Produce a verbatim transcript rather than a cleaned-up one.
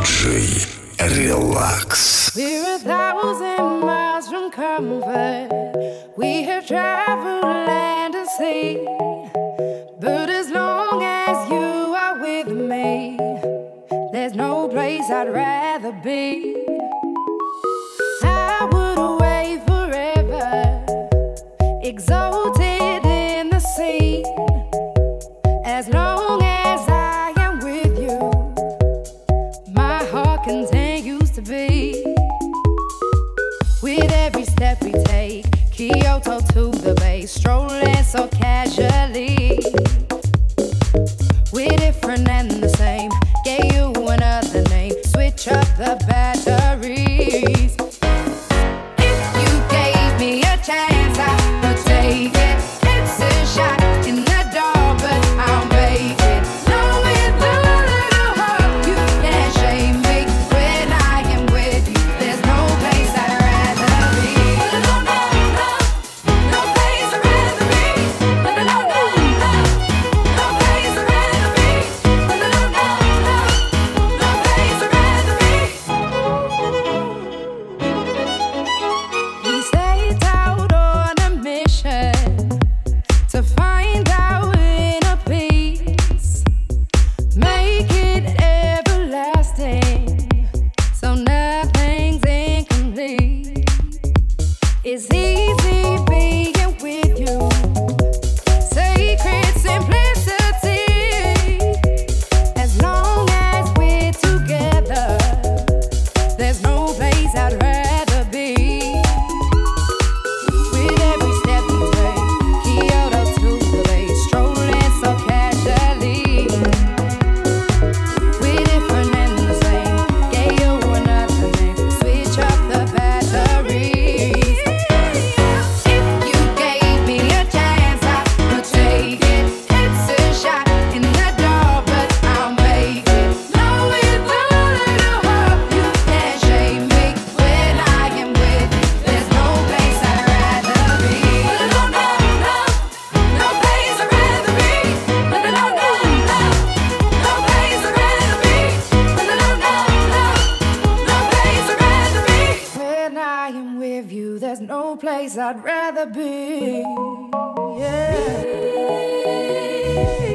диджей Релакс. We're a thousand miles from comfort. We have traveled land and sea. But as long as you are with me, there's no place I'd rather be. I would away forever, exalted in the sea. As long as I am with you, my heart continues to beat. With every step we take, Kyoto to the bay, strolling so casually. We're different and the same, gave you another name, switch up the batteries. If you gave me a chance, I would take it. It's a shot in the dark, but I'll make it. Knowing the little hope, you can't shame me. When I am with you, there's no place I'd rather be. No, no, no, no place I'd rather be. No, no, no, no, no place I'd rather be. No, no, no, no, no place I'd rather be. We set out on a mission to find our inner peace, make it everlasting, so nothing's incomplete. It's easy being with you, sacred simplicity. As long as we're together, there's no place I'd rather be. With every step we take, Kyoto to the bay, strolling so casually. We're different and the same, gave you another name, switch up the batteries. If you gave me a chance, I would take it. It's a shot in the dark, but I'll make it. Knowing the little hope, you can't shame me. When I am with you, there's no place I'd rather be. No, no, no, no place I'd rather be. No, no, no, no, no place I'd rather be. No, no, no, no, no place I'd rather be. When I am with you, there's no place I'd rather be. Yeah.